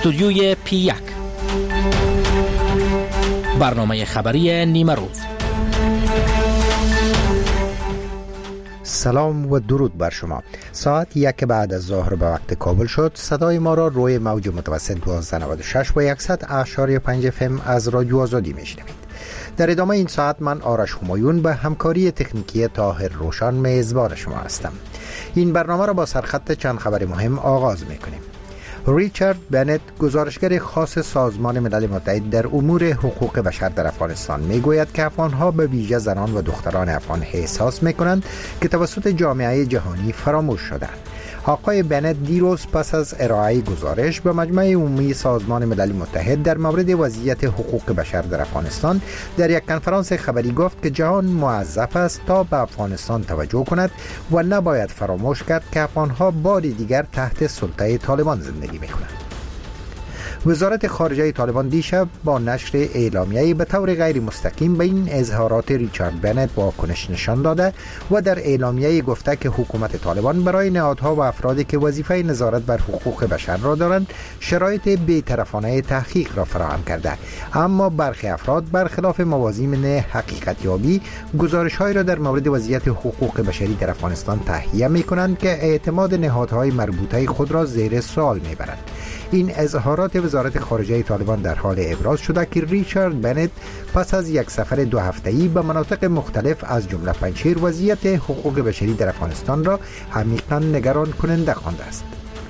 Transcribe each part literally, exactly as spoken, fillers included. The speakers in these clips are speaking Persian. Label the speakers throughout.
Speaker 1: استودیوی پی یک، برنامه خبری نیمه روز.
Speaker 2: سلام و درود بر شما. ساعت یک بعد از ظهر به وقت کابل شد. صدای ما را روی موج متوسط دویست و نود و شش و صد و پنج اف ام از رادیو آزادی میشنوید. در ادامه این ساعت من آرش همایون به همکاری تکنیکی طاهر روشن میزبان شما هستم. این برنامه را با سرخط چند خبر مهم آغاز میکنیم. ریچارد بنت، گزارشگر خاص سازمان ملل متحد در امور حقوق بشر در افغانستان، میگوید که افغانها به ویژه زنان و دختران افغان احساس میکنند که توسط جامعه جهانی فراموش شدند. آقای بنت دیروز پس از ارائه گزارش به مجمع عمومی سازمان ملل متحد در مورد وضعیت حقوق بشر در افغانستان در یک کنفرانس خبری گفت که جهان موظف است تا به افغانستان توجه کند و نباید فراموش کرد که افغانها بار دیگر تحت سلطه طالبان زندگی می‌کنند. وزارت خارجه طالبان دیشب با نشر اعلامیه‌ای به طور غیر مستقیم به این اظهارات ریچارد بنت واکنش نشان داده و در اعلامیه گفته که حکومت طالبان برای نهادها و افرادی که وظیفه نظارت بر حقوق بشر را دارند شرایط بی‌طرفانه تحقیق را فراهم کرده، اما برخی افراد برخلاف موازین حقیقت یابی گزارش‌هایی را در مورد وضعیت حقوق بشری در افغانستان تهیه می‌کنند که اعتماد نهادهای مربوطه خود را زیر سوال می‌برند. این اظهارات وزارت خارجه طالبان در حال ابراز شده که ریچارد بنت پس از یک سفر دو هفته‌ای به مناطق مختلف از جمله پنجشیر وضعیت حقوق بشری در افغانستان را عمیقاً نگران کننده خوانده است.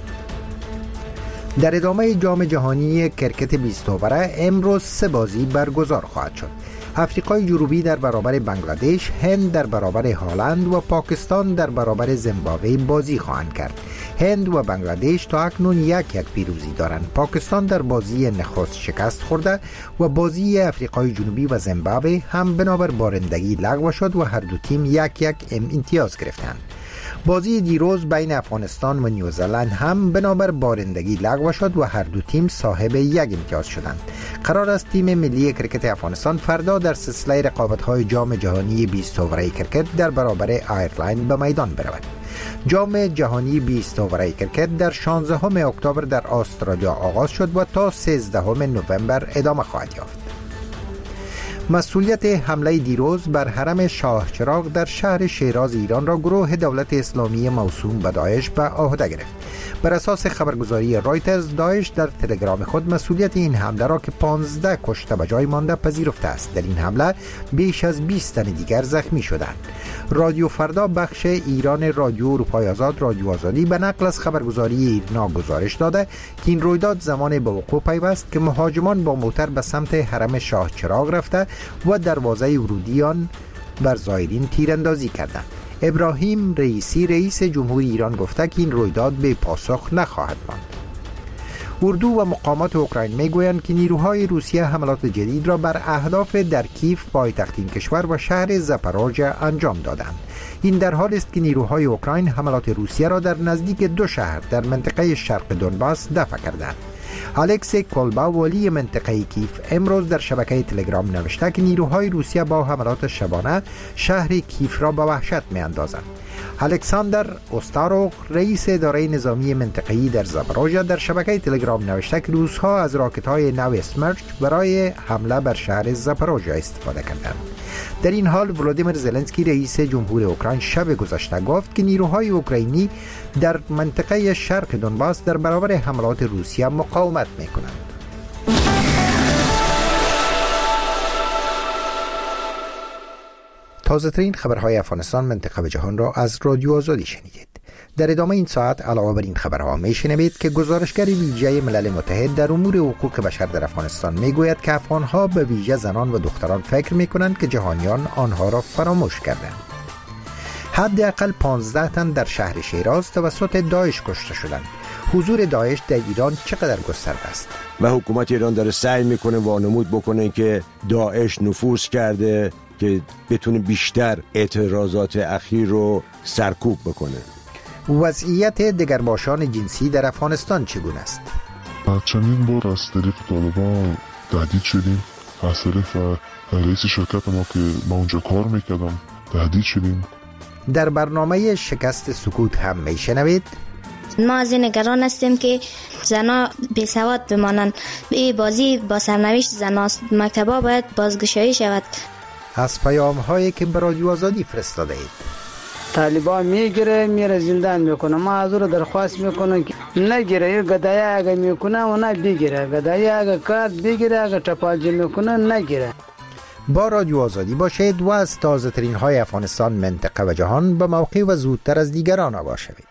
Speaker 2: در ادامه جام جهانی کرکت بیست اووره امروز سه بازی برگزار خواهد شد. افریقای جنوبی در برابر بنگلادش، هند در برابر هلند و پاکستان در برابر زیمبابوه بازی خواهند کرد. هند و بنگلادش تا اکنون یک یک پیروزی دارند. پاکستان در بازی نخست شکست خورده و بازی افریقای جنوبی و زیمبابوه هم بنابر بارندگی لغو شد و هر دو تیم یک یک امتیاز گرفتند. بازی دیروز بین افغانستان و نیوزلند هم بنابر بارندگی لغو شد و هر دو تیم صاحب یک امتیاز شدند. قرار است تیم ملی کرکت افغانستان فردا در سلسله رقابت‌های جام جهانی بیست اووره کرکت در برابر آیرلند به میدان برود. جام جهانی بیست اووره کرکت در شانزدهم اکتبر در استرالیا آغاز شد و تا سیزدهم نوامبر ادامه خواهد یافت. مسئولیت حمله دیروز بر حرم شاه چراغ در شهر شیراز ایران را گروه دولت اسلامی موسوم به داعش به عهده گرفت. بر اساس خبرگزاری رایترز، داعش در تلگرام خود مسئولیت این حمله را که پانزده کشته به جای مانده پذیرفته است. در این حمله بیش از بیست تن دیگر زخمی شدند. رادیو فردا بخش ایران رادیو اروپای آزاد رادیو آزادی به نقل از خبرگزاری ایرنا گزارش داده که این رویداد زمان به وقوع پیوست که مهاجمان با موتر به سمت حرم شاه چراغ رفته و دروازه ورودی آن بر زائرین تیراندازی کردند. ابراهیم رئیسی رئیس جمهوری ایران گفته که این رویداد به پاسخ نخواهد ماند. اردو و مقامات اوکراین میگویند که نیروهای روسیه حملات جدید را بر اهداف در کیف پایتخت این کشور و شهر زاپاروژه انجام دادند. این در حالی است که نیروهای اوکراین حملات روسیه را در نزدیک دو شهر در منطقه شرق دونباس دفع کردند. الکسی کولبا، والی منطقه کیف، امروز در شبکه تلگرام نوشته که نیروهای روسیه با حملات شبانه شهر کیف را به وحشت می اندازند. الکساندر اوستاروخ، رئیس اداره نظامی منطقه‌ای در زاپاروژه، در شبکه تلگرام نوشته که روس‌ها از راکت‌های نو اسمرچ برای حمله بر شهر زاپاروژه استفاده کردند. در این حال ولادیمیر زلنسکی رئیس جمهور اوکراین شب گذشته گفت که نیروهای اوکراینی در منطقه شرق دونباس در برابر حملات روسیه مقاومت می‌کنند. تازه ترین خبرهای افغانستان، منطقه و جهان را از رادیو آزادی شنیدید. در ادامه این ساعت علاوه بر این خبرها میشنوید که گزارشگر ویژه ملل متحد در امور حقوق بشر در افغانستان میگوید که افغانها به ویژه زنان و دختران فکر میکنند که جهانیان آنها را فراموش کردند. حداقل پانزده تن در شهر شیراز توسط داعش کشته شدند. حضور داعش در ایران چقدر گسترده است؟
Speaker 3: و حکومت ایران داره سعی میکنه وانمود بکنه که داعش نفوذ کرده که بتونه بیشتر اعتراضات اخیر رو سرکوب بکنه.
Speaker 2: وضعیت دگرباشان جنسی در افغانستان چگونه است؟
Speaker 4: چندین بار از طریق طالبان تهدید شدیم. از طریق رئیس شرکت ما که ما اونجا کار میکردم تهدید شدیم.
Speaker 2: در برنامه شکست سکوت هم میشنوید
Speaker 5: ما از این نگران هستیم که زنها بیسواد بمانند. این بازی با سرنوشت زناست. مکتب‌ها باید بازگشایی شود.
Speaker 2: از پیام هایی که به رادیو آزادی فرستاده اید.
Speaker 6: طالبان میگیره میره زندان میکنه. ما از او درخواست میکنم که نگیره. یه گدایی اگه میکنه و نه بگیره. گدایی اگه کارت بگیره، اگه چپاجی میکنه نگیره.
Speaker 2: با رادیو آزادی باشید و از تازه ترین های افغانستان، منطقه و جهان به موقع و زودتر از دیگران آگاه شوید.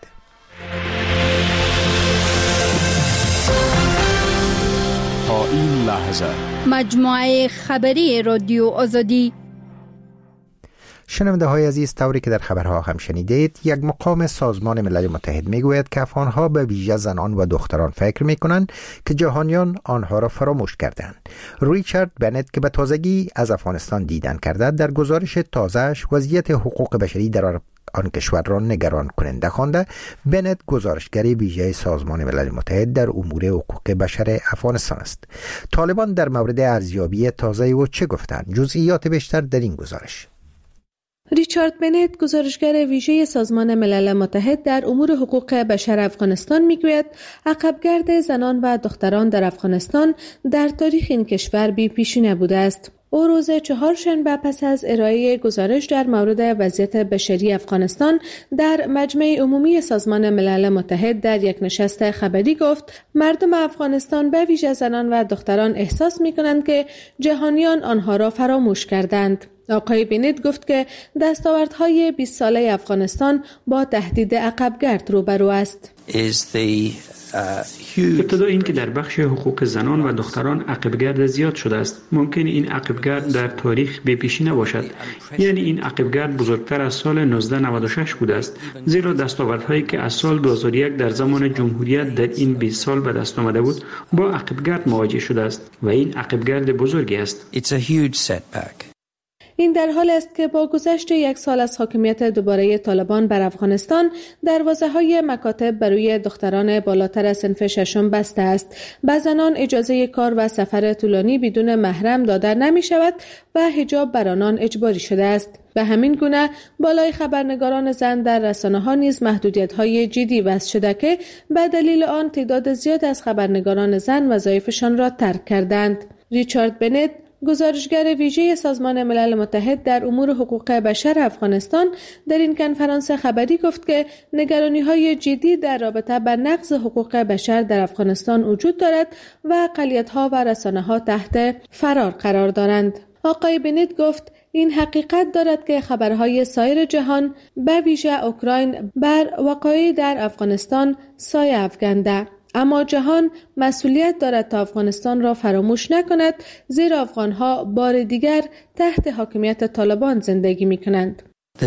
Speaker 7: تا این لحظه
Speaker 8: مجموعه خبری رادیو آزادی.
Speaker 2: شنونده های عزیز، طوری که در خبرها هم شنیدید، یک مقام سازمان ملل متحد میگوید که افغانها به ویژه زنان و دختران فکر میکنند که جهانیان آنها را فراموش کردند. ریچارد بنت که به تازگی از افغانستان دیدن کرده، در گزارش تازه‌اش وضعیت حقوق بشری در آن کشور را نگران کننده خوانده. بنت گزارشگر ویژه سازمان ملل متحد در امور حقوق بشر افغانستان است. طالبان در مورد ارزیابی تازه او چه گفتند؟ جزئیات بیشتر در این گزارش.
Speaker 9: ریچارد بنت گزارشگر ویژه سازمان ملل متحد در امور حقوق بشر افغانستان میگوید عقبگرد زنان و دختران در افغانستان در تاریخ این کشور بی پیشینه بوده است. او روز چهارشنبه پس از ارائه گزارش در مورد وضعیت بشری افغانستان در مجمع عمومی سازمان ملل متحد در یک نشست خبری گفت مردم افغانستان به ویژه زنان و دختران احساس می‌کنند که جهانیان آنها را فراموش کردند. آقای بنت گفت که دستاوردهای بیست ساله افغانستان با تهدید عقبگرد روبرو است.
Speaker 10: ابتدا این که در بخش حقوق زنان و دختران عقبگرد زیاد شده است. ممکن این عقبگرد در تاریخ بی پیشینه باشد. یعنی این عقبگرد بزرگتر از سال نوزده نود و شش بوده است. زیرا دستاوردهایی که از سال دو هزار و یک در زمان جمهوریت در این بیست سال به دست آمده بود با عقبگرد مواجه شده است و این عقبگرد بزرگی است.
Speaker 9: این در حال است که با گذشت یک سال از حاکمیت دوباره طالبان بر افغانستان، دروازه‌های مکاتب برای دختران بالاتر از صنف ششم بسته است. به زنان اجازه کار و سفر طولانی بدون محرم داده نمی شود و حجاب بر آنان اجباری شده است. به همین گونه بالای خبرنگاران زن در رسانه‌ها نیز محدودیت‌های جدی وضع شده که به دلیل آن تعداد زیاد از خبرنگاران زن وظایفشان را ترک کردند. ریچارد بنت گزارشگر ویژه سازمان ملل متحد در امور حقوق بشر افغانستان در این کنفرانس خبری گفت که نگرانی‌های جدی در رابطه با نقض حقوق بشر در افغانستان وجود دارد و اقلیت‌ها و رسانه‌ها تحت فرار قرار دارند. آقای بنت گفت این حقیقت دارد که خبرهای سایر جهان به ویژه اوکراین بر وقایع در افغانستان سایه افکنده. اما جهان مسئولیت دارد تا افغانستان را فراموش نکند، زیرا افغانها بار دیگر تحت حاکمیت طالبان زندگی می کنند.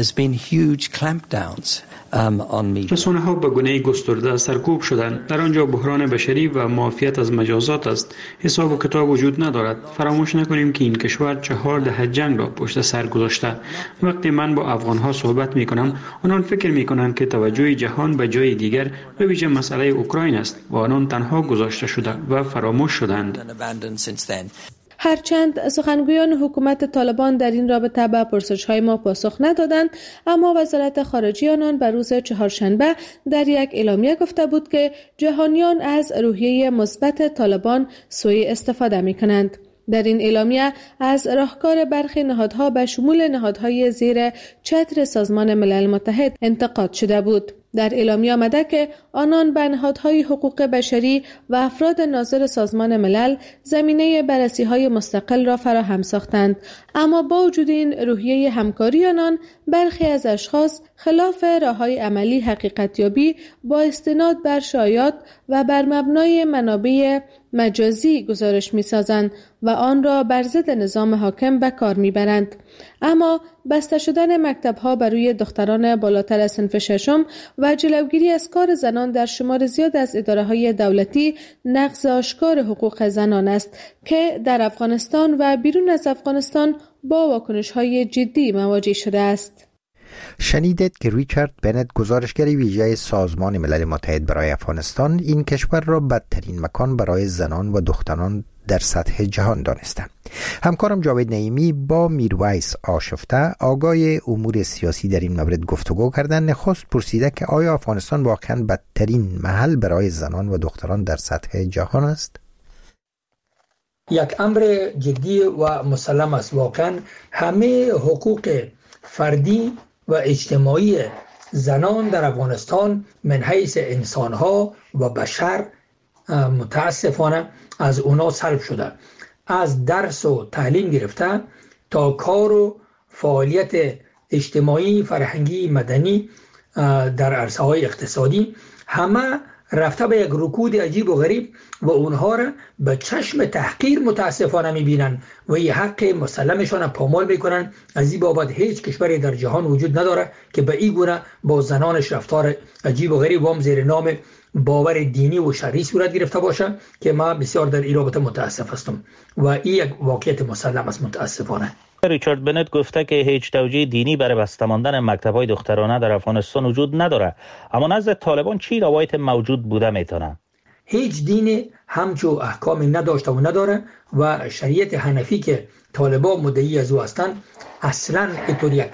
Speaker 10: رسانه ها به گونه گسترده سرکوب شدند. در آنجا بحران بشری و معافیت از مجازات است. حساب و کتاب وجود ندارد. فراموش نکنیم که این کشور چهار دهه جنگ را پشت سر گذاشته. وقتی من با افغان ها صحبت می کنم، آنان فکر می کنند که توجه جهان به جای دیگر به ویژه مسئله اوکراین است و آنان تنها گذاشته شده و فراموش شدند.
Speaker 9: هرچند سخنگویان حکومت طالبان در این رابطه به پرسش‌های ما پاسخ ندادند، اما وزارت خارجه آنان به روز چهارشنبه در یک اعلامیه گفته بود که جهانیان از روحیه مثبت طالبان سوء استفاده می‌کنند. در این اعلامیه از راهکار برخی نهادها به شمول نهادهای زیر چتر سازمان ملل متحد انتقاد شده بود. در اعلامیه آمده که آنان به نهادهای حقوق بشری و افراد ناظر سازمان ملل زمینه بررسی‌های مستقل را فراهم ساختند، اما با وجود این روحیه همکاری آنان، برخی از اشخاص خلاف راه‌های عملی حقیقتیابی با استناد بر شایعات و بر مبنای منابع مجازی گزارش می‌سازند و آن را بر ضد نظام حاکم به کار می‌برند. اما بسته شدن مکتب‌ها برای دختران بالاتر از صنف ششم و جلوگیری از کار زنان در شمار زیاد از اداره‌های دولتی نقض آشکار حقوق زنان است که در افغانستان و بیرون از افغانستان با واکنش‌های جدی مواجه شده است.
Speaker 2: شنیدید که ریچارد بنت گزارشگر ویژه سازمان ملل متحد برای افغانستان این کشور را بدترین مکان برای زنان و دختران در سطح جهان دانستم. همکارم جاوید نعیمی با میرویس آشفته آگاه امور سیاسی در این مورد گفتگو کردن. نخست پرسیده که آیا افغانستان واقعا بدترین محل برای زنان و دختران در سطح جهان است؟
Speaker 11: یک امر جدی و مسلم است. واقعا همه حقوق فردی و اجتماعی زنان در افغانستان من حیث انسانها و بشر متاسفانه از اونا سلب شده. از درس و تعلیم گرفته تا کار و فعالیت اجتماعی، فرهنگی، مدنی در عرصه‌های اقتصادی همه رفته به یک رکود عجیب و غریب و اونها را به چشم تحقیر متاسفانه میبینن و این حق مسلمشان پامال میکنن. از این بابت هیچ کشوری در جهان وجود نداره که به این گونه با زنانش رفتار عجیب و غریب و زیر نام باور دینی و شرعی صورت گرفته باشه که ما بسیار در این رابطه متاسف هستم و این یک واقعیت مسلم است متاسفانه.
Speaker 12: ریچارد بنت گفته که هیچ توجیه دینی برای بسته ماندن مکتب‌های دخترانه در افغانستان وجود نداره، اما نزد طالبان چی روایت موجود بوده میتونه؟
Speaker 11: هیچ دینی همچو احکامی نداشته و نداره و شریعت حنفی که طالبان مدعی از او هستند اصلا اینطور یک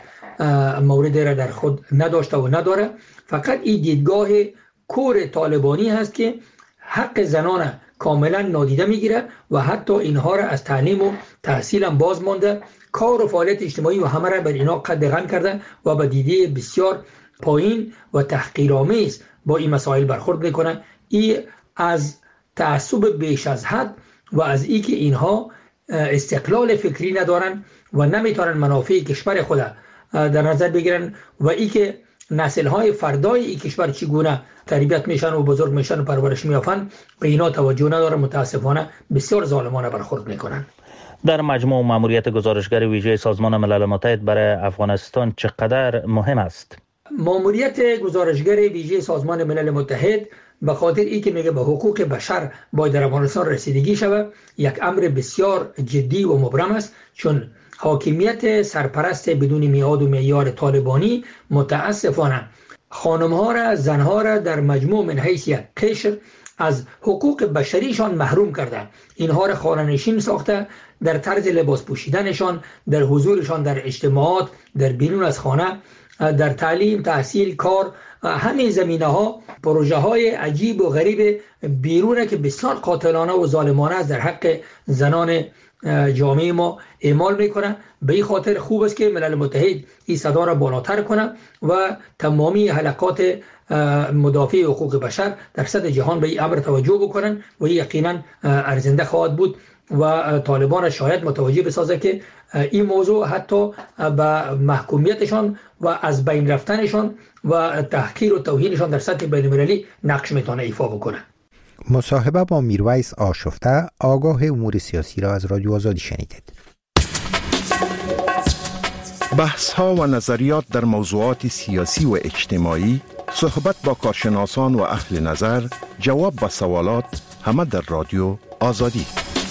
Speaker 11: موردی را در خود نداشته و نداره. فقط این دیدگاه کور طالبانی هست که حق زنان کاملا نادیده میگیره و حتی اینها را از تعلیم و تحصیل هم باز مانده، کار و فعالیت اجتماعی و همه را بر اینا قد غن کرده و به دیده بسیار پایین و تحقیرآمیز با این مسائل برخورد میکنه. این از تعصب بیش از حد و از این که اینها استقلال فکری ندارن و نمیتونن منافع کشور خود در نظر بگیرن و این که نسل‌های فردای این کشور چگونه تربیت میشن و بزرگ میشن و پرورش میافن به اینا توجه نداره. متاسفانه بسیار ظالمانه برخورد میکنن.
Speaker 12: در مجموع ماموریت گزارشگر ویژه سازمان ملل متحد برای افغانستان چقدر مهم است؟
Speaker 11: ماموریت گزارشگر ویژه سازمان ملل متحد به خاطر ای که میگه به حقوق بشر باید در افغانستان رسیدگی شود یک امر بسیار جدی و مبرم است، چون حاکمیت سرپرست بدون میعاد و معیار طالبانی متاسفانه خانم‌ها را، زن‌ها را در مجموع من حیث یک قشر از حقوق بشریشان محروم کرده. اینها را خانه‌نشین ساخته، در طرز لباس پوشیدنشان، در حضورشان در اجتماعات، در بیرون از خانه، در تعلیم، تحصیل، کار، همه زمینه ها پروژه های عجیب و غریب بیرونه که بسیار قاتلانه و ظالمانه است در حق زنان جامعه ما اعمال میکنه. به این خاطر خوب است که ملل متحد این صدا را بالاتر کنه و تمامی حلقات مدافع حقوق بشر در سطح جهان به این امر توجه بکنن و یقینا ارزنده خواهد بود و طالبان شاید متوجه بسازه که این موضوع حتی به محکومیتشان و از بین رفتنشان و تحقیر و توهینشان در سطح بین المللی نقش میتونه ایفا بکنه.
Speaker 2: مصاحبه با میرویس آشفته آگاه امور سیاسی را از رادیو آزادی شنیدید.
Speaker 7: بحث ها و نظریات در موضوعات سیاسی و اجتماعی، صحبت با کارشناسان و اهل نظر، جواب به سوالات، همه در رادیو آزادی.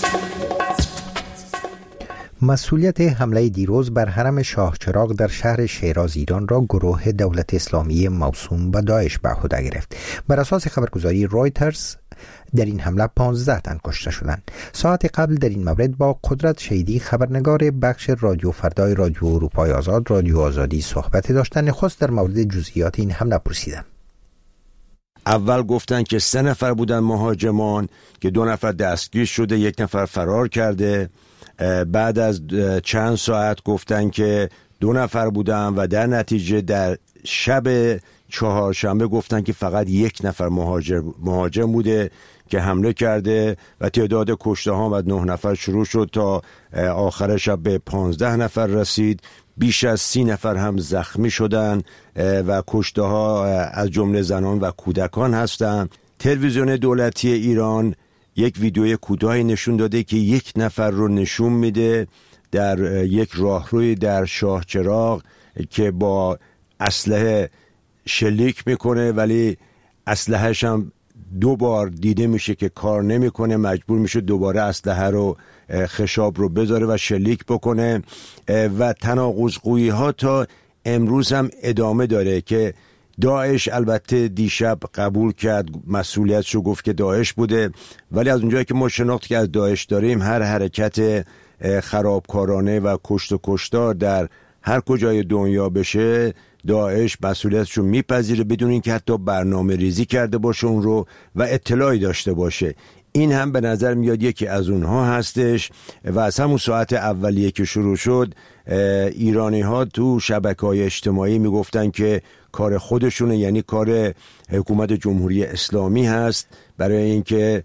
Speaker 2: مسئولیت حمله دیروز بر حرم شاه چراغ در شهر شیراز ایران را گروه دولت اسلامی موسوم به داعش به عهده گرفت. بر اساس خبرگزاری رویترز در این حمله پانزده تن کشته شدند. ساعت قبل در این مورد با قدرت شیدی خبرنگار بخش رادیو فردای رادیو اروپای آزاد رادیو آزادی صحبت داشتن. نخست در مورد جزئیات این حمله پرسیدم.
Speaker 3: اول گفتن که سه نفر بودن مهاجمان که دو نفر دستگیر شده، یک نفر فرار کرده. بعد از چند ساعت گفتن که دو نفر بودن و در نتیجه در شب چهارشنبه گفتن که فقط یک نفر مهاجر مهاجم بوده که حمله کرده و تعداد کشته ها و نه نفر شروع شد تا آخر شب به پانزده نفر رسید. بیش از سی نفر هم زخمی شدن و کشته ها از جمله زنان و کودکان هستند. تلویزیون دولتی ایران یک ویدیوی کوتاهی نشون داده که یک نفر رو نشون میده در یک راهروی در شاه چراغ که با اسلحه شلیک میکنه، ولی اسلحه‌ش هم دو بار دیده میشه که کار نمیکنه، مجبور میشه دوباره اسلحه رو خشاب رو بذاره و شلیک بکنه و تناقض‌گویی ها تا امروز هم ادامه داره که داعش البته دیشب قبول کرد، مسئولیتشو گفت که داعش بوده، ولی از اونجایی که ما شناخت که از داعش داریم، هر حرکت خرابکارانه و کشت و کشتار در هر کجای دنیا بشه داعش مسئولیتشو میپذیره بدون اینکه حتی برنامه ریزی کرده باشه اون رو و اطلاعی داشته باشه. این هم به نظر میاد یکی از اونها هستش و از همون ساعت اولیه که شروع شد ایرانی ها تو شبکه‌های اجتماعی میگفتن که کار خودشونه، یعنی کار حکومت جمهوری اسلامی هست برای اینکه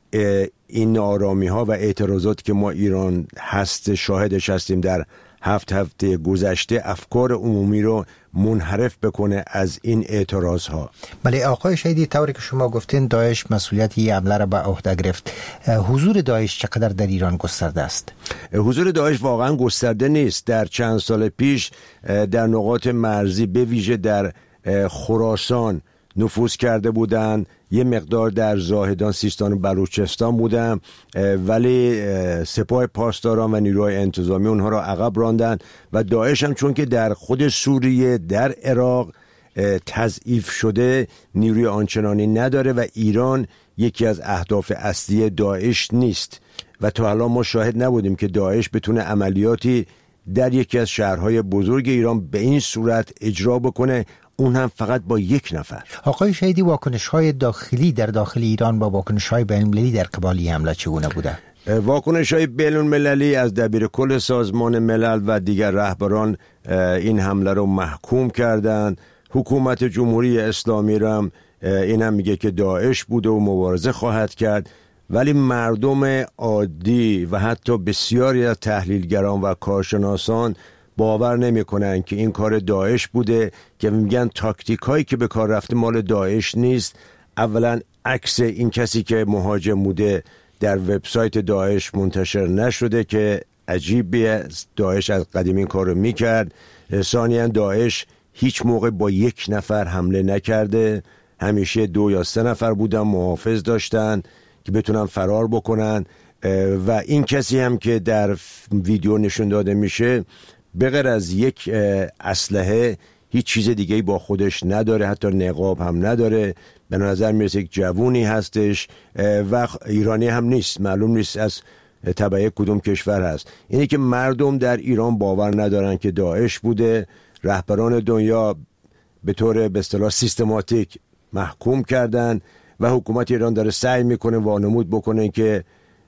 Speaker 3: این ناآرامی ها و اعتراضات که ما ایران هست شاهدش هستیم در هفت هفته گذشته افکار عمومی رو منحرف بکنه از این اعتراض ها.
Speaker 2: بله آقای شهیدی، طوری که شما گفتین داعش مسئولیت این حمله را به عهده گرفت. حضور داعش چقدر در ایران گسترده است؟
Speaker 3: حضور داعش واقعا گسترده نیست. در چند سال پیش در نقاط مرزی به ویژه در خراسان نفوذ کرده بودند، یه مقدار در زاهدان، سیستان و بلوچستان بودن، ولی سپاه پاسداران و نیروهای انتظامی اونها را عقب راندن و داعش هم چون که در خود سوریه، در عراق تضعیف شده نیروی آنچنانی نداره و ایران یکی از اهداف اصلی داعش نیست و تا الان ما شاهد نبودیم که داعش بتونه عملیاتی در یکی از شهرهای بزرگ ایران به این صورت اجرا بکنه، اون هم فقط با یک نفر.
Speaker 2: آقای شهیدی، واکنش‌های داخلی در داخل ایران با واکنش‌های بین‌المللی در قبال این حمله چگونه بوده؟
Speaker 3: واکنش‌های بین‌المللی از دبیرکل سازمان ملل و دیگر رهبران این حمله رو محکوم کردند. حکومت جمهوری اسلامی را این هم میگه که داعش بوده و مبارزه خواهد کرد، ولی مردم عادی و حتی بسیاری از تحلیلگران و کارشناسان باور نمی کنن که این کار داعش بوده، که میگن تاکتیک هایی که به کار رفته مال داعش نیست. اولا عکس این کسی که مهاجم بوده در وبسایت داعش منتشر نشده که عجیبه، داعش از قدیم این کار رو میکرد. ثانیاً داعش هیچ موقع با یک نفر حمله نکرده، همیشه دو یا سه نفر بودن محافظ داشتن که بتونن فرار بکنن و این کسی هم که در ویدیو نشون داده میشه به غیر از یک اسلحه هیچ چیز دیگه‌ای با خودش نداره، حتی نقاب هم نداره. به نظر میرسه یک جوونی هستش و ایرانی هم نیست، معلوم نیست از تبع کدوم کشور هست. اینه که مردم در ایران باور ندارن که داعش بوده. رهبران دنیا به طور به اصطلاح سیستماتیک محکوم کردن و حکومت ایران داره سعی میکنه وانمود بکنه که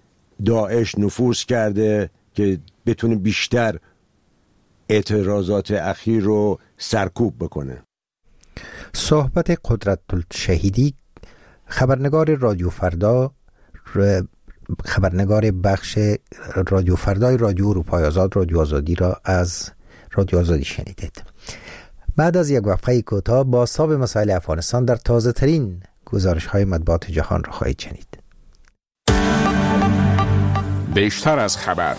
Speaker 3: داعش نفوذ کرده که بتونه بیشتر اعتراضات اخیر رو سرکوب بکنه.
Speaker 2: صحبت قدرت الشهیدی، خبرنگار رادیو فردا، خبرنگار بخش رادیو فردای رادیو اروپای آزاد، رادیو آزادی را از رادیو آزادی شنیدید. بعد از یک وقفه کوتاه با بازتاب مسائل افغانستان در تازه ترین گزارش های مطبوعات جهان را خواهید شنید.
Speaker 13: بیشتر از خبر.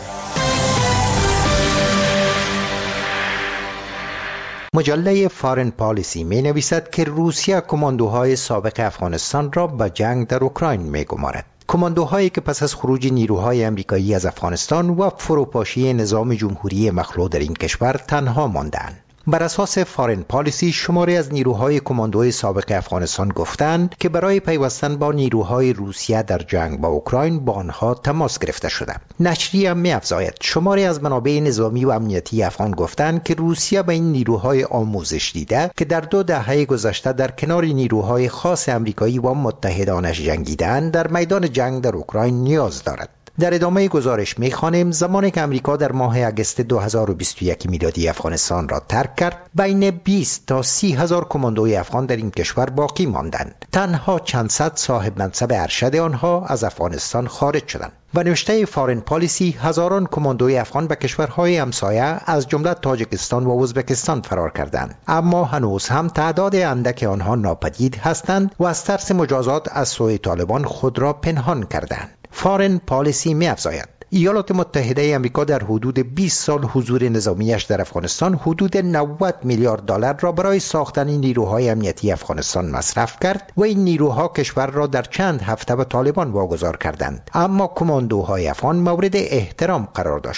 Speaker 2: مجله فارن پالیسی می نویسد که روسیه کماندوهای سابق افغانستان را به جنگ در اوکراین می گمارد. کماندوهایی که پس از خروج نیروهای امریکایی از افغانستان و فروپاشی نظام جمهوری مخلوع در این کشور تنها ماندند. بر اساس فارن پالیسی شماری از نیروهای کماندوی سابق افغانستان گفتند که برای پیوستن با نیروهای روسیه در جنگ با اوکراین با آنها تماس گرفته شده. نشریه می‌افزاید شماری از منابع نظامی و امنیتی افغان گفتند که روسیه به این نیروهای آموزش دیده که در دو دهه گذشته در کنار نیروهای خاص امریکایی و متحدانش جنگیدند در میدان جنگ در اوکراین نیاز دارد. در ادامه گزارش می‌خوانیم زمانی که امریکا در ماه اگست دو هزار و بیست و یک میلادی افغانستان را ترک کرد، بین بیست تا سی هزار کماندوی افغان در این کشور باقی ماندند. تنها چند صد صاحب منصب ارشد آنها از افغانستان خارج شدند. و نوشته فارن پالیسی هزاران کماندوی افغان به کشورهای همسایه از جمله تاجیکستان و ازبکستان فرار کردند، اما هنوز هم تعداد اندک آنها ناپدید هستند و از ترس مجازات از سوی طالبان خود را پنهان کردند. فارن پالیسی می‌افزاید ایالات متحده آمریکا در حدود بیست سال حضور نظامیش در افغانستان حدود نود میلیارد دلار را برای ساختن نیروهای امنیتی افغانستان مصرف کرد و این نیروها کشور را در چند هفته به طالبان واگذار کردند، اما کماندوهای افغان مورد احترام قرار داشتند.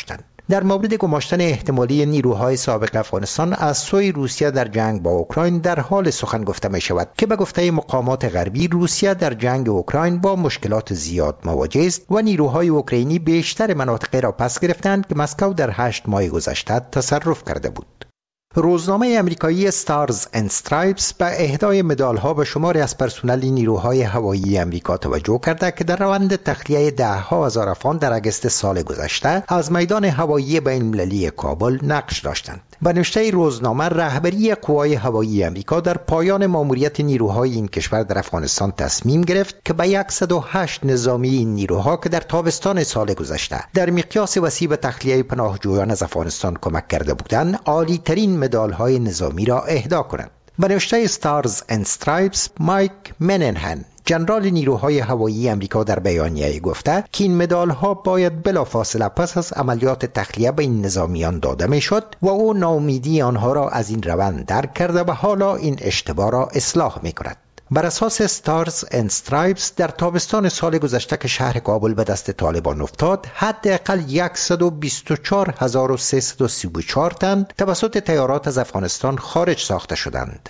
Speaker 2: در مورد گماشتن احتمالی نیروهای سابق افغانستان از سوی روسیه در جنگ با اوکراین در حال سخن گفته می شود که به گفته مقامات غربی روسیه در جنگ اوکراین با مشکلات زیاد مواجه است و نیروهای اوکراینی بیشتر مناطق را پس گرفتند که مسکو در هشت ماه گذشته تصرف کرده بود. روزنامه امریکایی ستارز اند استرایپس به اهدای مدال‌ها به شماری از پرسنل نیروهای هوایی امریکا توجه کرده که در روند تخلیه ده ها هزار افغان در اگست سال گذشته از میدان هوایی بین‌المللی کابل نقش داشتند. به نوشته روزنامه، رهبری قوای هوایی امریکا در پایان ماموریت نیروهای این کشور در افغانستان تصمیم گرفت که به صد و هشت نظامی این نیروها که در تابستان سال گذشته در مقیاس وسیع به تخلیه پناهجویان از افغانستان کمک کرده بودند، عالی‌ترین مدال‌های نظامی را اهدا کنند. به نوشته ستارز اند استرایپس، مایک مننهن، ژنرال نیروهای هوایی امریکا، در بیانیه گفته که این مدال‌ها باید بلافاصله پس از عملیات تخلیه به این نظامیان داده می‌شد و او ناامیدی آنها را از این روند درک کرده و حالا این اشتباه را اصلاح می‌کند. بر اساس ستارز اند استرایپس، در تابستان سال گذشته که شهر کابل به دست طالبان افتاد، حداقل صد و بیست و چهار هزار و سیصد و سی و چهار تن توسط طیارات از افغانستان خارج ساخته شدند.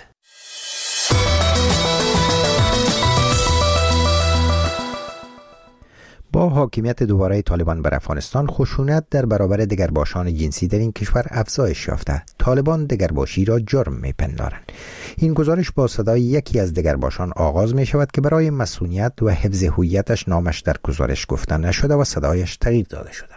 Speaker 2: با حاکمیت دوباره طالبان بر افغانستان، خشونت در برابر دگرباشان جنسی در این کشور افزایش یافته. طالبان دگرباشی را جرم می‌پندارند. این گزارش با صدای یکی از دگرباشان آغاز می شود که برای مسئولیت و حفظ هویتش نامش در گزارش گفته نشده و صدایش تغییر داده شده.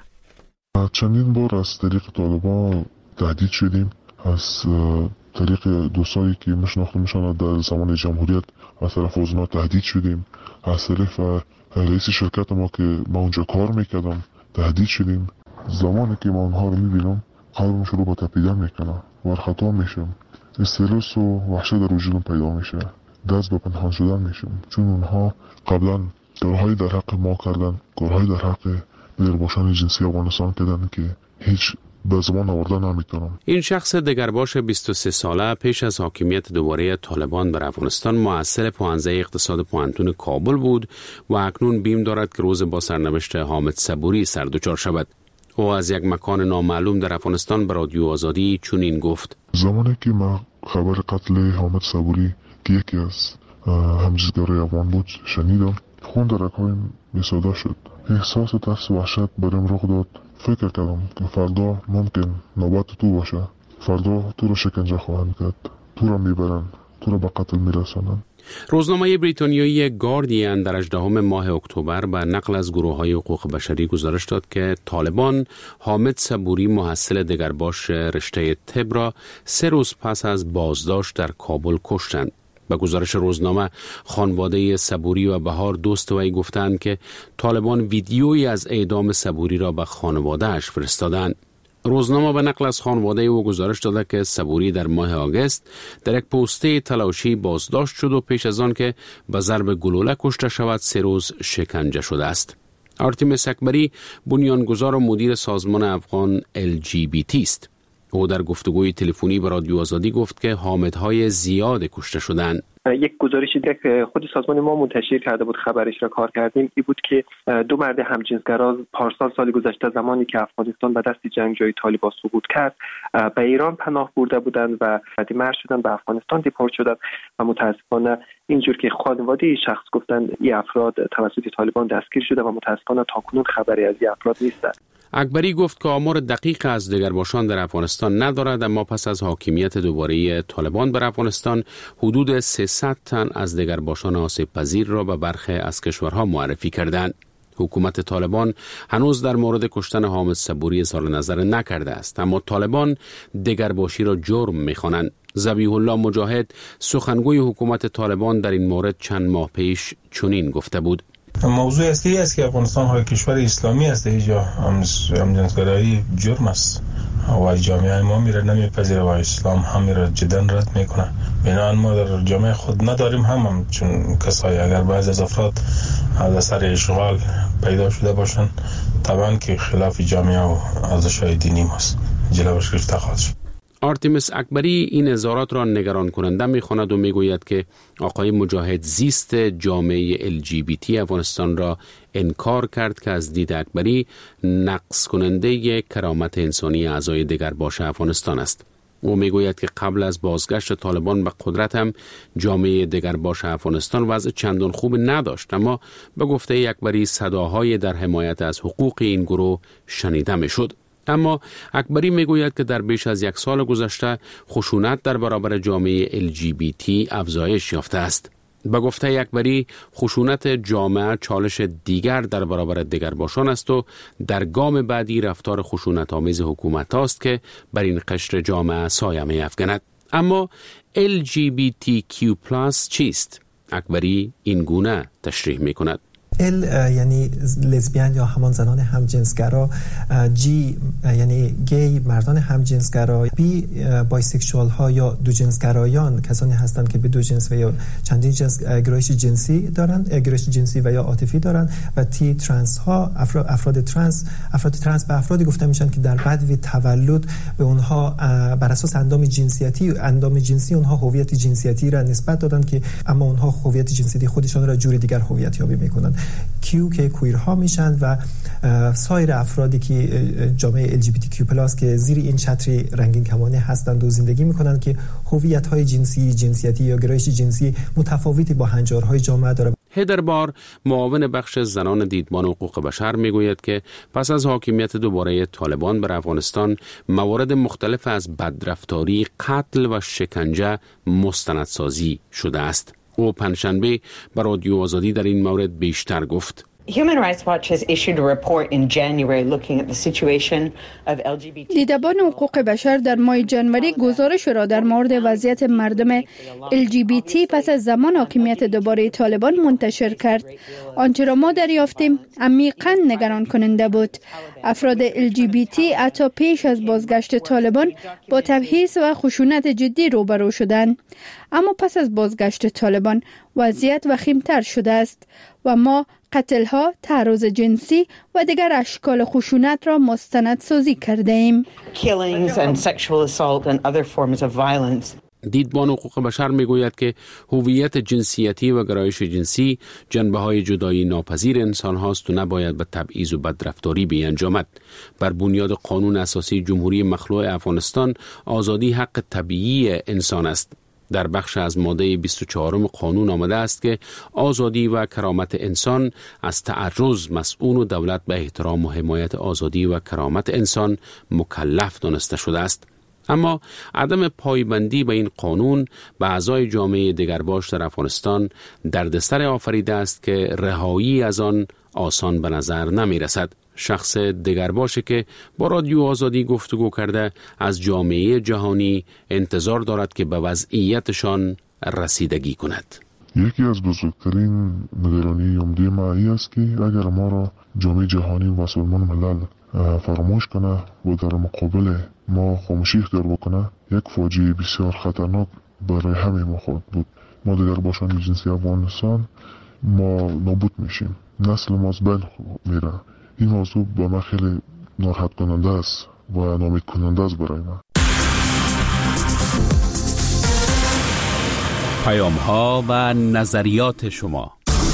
Speaker 4: چندین بار از طریق طالبان تهدید شدیم، از طریق دوستایی که میشناختیمشان در زمان جمهوریت از طرف اوزنا تهدید شدیم، از طرف رئیس شرکت ما که ما اونجا کار میکردم تهدید شدیم. زمانی که ما اونها رو میبینم قلبم شروع با تپیدن میکنه و خطا میشم، استرس و وحشت در وجودم پیدا میشه، دست به پنهان شدن میشم، چون اونها قبلا کارهای در حق ما کردن، کارهای در حق دگرباشان جنسی افغانستان کردن که هیچ به زمان آورده نمیتونم.
Speaker 13: این شخص دگرباش بیست و سه ساله پیش از حاکمیت دوباره طالبان بر افغانستان مؤثر پوهنده اقتصاد پوهنتون کابل بود و اکنون بیم دارد که روز با سرنوشت حامد صبوری سردچار شود. او از یک مکان نامعلوم در افغانستان به رادیو آزادی چنین گفت:
Speaker 4: زمانی که ما خبر قتل حامد صبوری که یکی از همجنسگرای افغان بود شنیدم، خون در رگ‌هایم بی‌صدا شد. احساس ترس و وحشت برام رخ داد. فکر کردم که فردا ممکن نوبت تو باشه، فردا تو رو شکنجه خواهند کرد، تو رو میبرن، تو رو به قتل میرسانن.
Speaker 13: روزنامه بریتانیایی گاردین در هجدهم ماه اکتبر به نقل از گروه‌های حقوق بشری گزارش داد که طالبان حامد صبوری محصل دگرباش رشته طب را سه روز پس از بازداشت در کابل کشتند. به گزارش روزنامه، خانواده صبوری و بهار دوست وی گفتند که طالبان ویدیویی از اعدام صبوری را به خانواده‌اش فرستادند. روزنامه به نقل از خانواده او گزارش داده که صبوری در ماه آگوست در یک پوسته تلاشی بازداشت شد و پیش از آن که به ضرب گلوله کشته شود سه روز شکنجه شده است. آرتیمیس اکبری بنیانگذار و مدیر سازمان افغان ال جی بی تی است. او در گفتگوی تلفنی به رادیو آزادی گفت که حامدهای زیاد کشته شدند.
Speaker 14: یک گزارشی که خود سازمان ما منتشر کرده بود، خبرش را کار کردیم، این بود که دو مرد همجنسگرا پارسال سال گذشته زمانی که افغانستان به دست جنگجوی طالبان سقوط کرد به ایران پناه برده بودند و مرد شدن به افغانستان دیپورت شدند و متاسفانه اینجور که خانواده شخص گفتند این افراد توسط طالبان دستگیر شده و متاسفانه تاکنون خبری از این افراد نیست.
Speaker 13: اکبری گفت که آمار دقیق از دگرباشان در افغانستان ندارد، اما پس از حاکمیت دوباره طالبان بر افغانستان حدود سیصد تن از دگرباشان آسیب پذیر را به برخی از کشورها معرفی کردند. حکومت طالبان هنوز در مورد کشتن حامد صبوری اظهار نظر نکرده است، اما طالبان دگرباشی را جرم می‌خوانند. ذبیح الله مجاهد سخنگوی حکومت طالبان در این مورد چند ماه پیش چنین گفته بود:
Speaker 15: موضوع اصلی است که افغانستان های کشور اسلامی است، اینجا همجنسگرایی جرم است و جامعه ما میره نمیپذیره و اسلام هم میره جدا رد میکنه. بنابراین ما در جامعه خود نداریم هم, هم چون کسایی اگر بعضی از افراد از سر اشغال پیدا شده باشن طبعا که خلاف جامعه و ارزش‌های دینی ماست، جلوش گرفته خواهد شد.
Speaker 13: آرتیمیس اکبری این اظهارات را نگران کننده می‌خواند و می‌گوید که آقای مجاهد زیست جامعه ال جی بی تی افغانستان را انکار کرد که از دید اکبری نقص کننده کرامت انسانی اعضای دگرباش افغانستان است. او میگوید که قبل از بازگشت طالبان به قدرت هم جامعه دگرباش افغانستان وضع چندان خوب نداشت، اما به گفته اکبری صداهای در حمایت از حقوق این گروه شنیده میشد. اما اکبری میگوید که در بیش از یک سال گذشته خشونت در برابر جامعه ال جی بی تی افزایش یافته است. به گفته اکبری خشونت جامعه چالش دیگر در برابر دگرباشان است و در گام بعدی رفتار خشونت آمیز حکومت است که بر این قشر جامعه سایه می افکند. اما ال جی بی تی کیو پلاس چیست؟ اکبری این گونه تشریح می کند.
Speaker 16: ال یعنی لزبیان یا همان زنان همجنسگرا، جی یعنی گی مردان همجنسگرا، بی بایسکشوال ها یا دو جنسگرایان کسانی هستند که به دو جنس و یا چندین جنس گرایش جنسی دارند، گرایش جنسی و یا عاطفی دارند، و تی ترنس ها افراد, افراد ترنس افراد ترنس به افرادی گفته میشن که در بدو تولد به اونها بر اساس اندام جنسیتی اندام جنسی اونها هویت جنسیتی را نسبت دادن که اما اونها هویت جنسیتی خودشان را جور دیگر هویت یابی میکنن. کیو که کویرها میشن و سایر افرادی که جامعه ال جی بی تی کیو پلاس که زیر این چتر رنگین کمانی هستند و زندگی میکنند که هویت‌های جنسی، جنسیتی یا گرایش جنسی متفاوتی با هنجارهای جامعه دارند.
Speaker 13: هدر بار معاون بخش زنان دیدبان حقوق بشر میگوید که پس از حاکمیت دوباره طالبان بر افغانستان موارد مختلف از بدرفتاری، قتل و شکنجه مستندسازی شده است. او پنجشنبه بر رادیو آزادی در این مورد بیشتر گفت.
Speaker 17: Human Rights Watch has issued a report in January looking at the situation of ال جی بی تی.
Speaker 8: دیدبان حقوق بشر در ماه جنوری گزارش را در مورد وضعیت مردم ال جی بی تی پس از زمان حاکمیت دوباره طالبان منتشر کرد. آنچه را ما دریافتیم عمیقاً نگران کننده بود. افراد ال جی بی تی حتی پیش از بازگشت طالبان با تبعیض و خشونت جدی روبرو شدند. اما پس از بازگشت طالبان وضعیت وخیم‌تر شده است و ما قتل‌ها، تعرض جنسی و دیگر اشکال خشونت را مستندسازی کرده ایم.
Speaker 17: Killings and sexual assault and other forms of violence.
Speaker 13: دیدبان حقوق بشر میگوید که هویت جنسیتی و گرایش جنسی جنبه‌های جدایی ناپذیر انسان هاست و نباید به تبعیض و بدرفتاری بیانجامد. بر بنیاد قانون اساسی جمهوری مخلوع افغانستان آزادی حق طبیعی انسان است. در بخش از ماده بیست و چهارم قانون آمده است که آزادی و کرامت انسان از تعرض مسئول و دولت به احترام و حمایت آزادی و کرامت انسان مکلف دانسته شده است. اما عدم پایبندی به این قانون به اعضای جامعه دگرباش در افغانستان دردسر آفریده است که رهایی از آن آسان به نظر نمی رسد. شخص دگرباشه که با رادیو آزادی گفتگو کرده از جامعه جهانی انتظار دارد که به وضعیتشان رسیدگی کند.
Speaker 4: یکی از بزرگترین نگرانی عمده ما این است که اگر ما را جامعه جهانی و سازمان ملل فراموش کنه و در مقابل ما خاموشی اختیار بکنه، یک فاجعه بسیار خطرناک برای همه ما خواهد بود. ما دگرباشان جنسی افغانستان ما نابود میشیم، نسل ما از بین میره. این موضوع به من خیلی ناراحت کننده است و ناامید کننده است برای من.
Speaker 1: پیام ها و نظریات شما.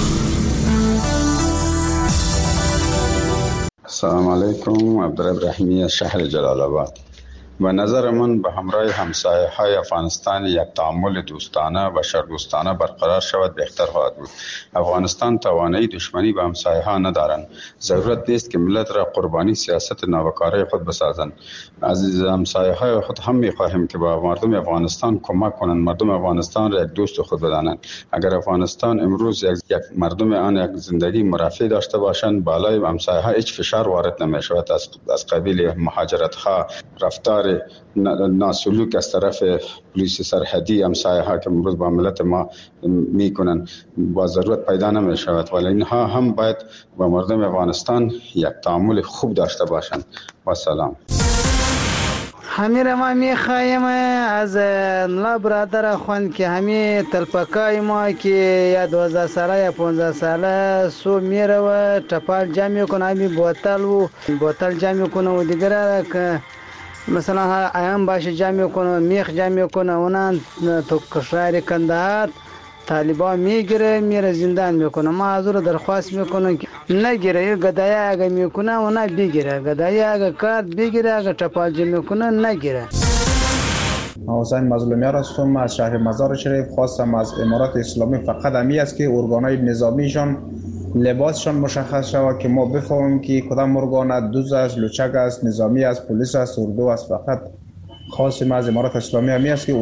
Speaker 18: السلام علیکم، عبدالرب رحیمی از شهر جلال آباد. و نظر من به همراه همسایه های افغانستان یک تعامل دوستانه و بشردوستانه برقرار شود بهتر خواهد بود. افغانستان توانایی دشمنی به همسایه ها ندارند. ضرورت نیست که ملت را قربانی سیاست ناوکاره خود بسازند. از همسایه های خود هم می‌خواهیم که با مردم افغانستان کمک کنند، مردم افغانستان را یک دوست خود بدانند. اگر افغانستان امروز یک, یک مردم آن یک زندگی مرفه داشته باشند، بالای همسایه ها هیچ فشار وارد نمی‌شود از از قبیل مهاجرت ها، رفتار ناسلوک از طرف پلیس سرحدی همسایه ها که امروز با ملت ما میکنن با ضرورت پیدا نمی شود. ولی اینها هم باید با مردم افغانستان یک تعامل خوب داشته باشند. با سلام.
Speaker 6: همین ما میخوایم از لا برادر خوان که همین تلپکای ما که یا دوازده ساله یا پانزده ساله سو میره و چپال جمع کنه، همین بوتل و بوتل جمع کنه و دیگر که مثلا ایام باشه جمع کنه میخ جمع کنه اونان تو شهر کندهار طالبان میگیره میره زندان میکنه. ما از رو درخواست میکنم که نگیره، یه گدایا اگه میکنه اونا بگیره، گدایا اگه کارت بگیره، اگه چپالجی میکنه نگیره.
Speaker 19: حسین مظلومیار هستم از شهر مزار شریف. خواستم از امارات اسلامی فقط همی است که ارگانهای نظامیشان لباسشان مشخص شود که ما بفهمیم که کدام ارگان دوز است، لوچک است، نظامی است، پلیس است، اردو است. فقط خواستم از امارات اسلامی همی است که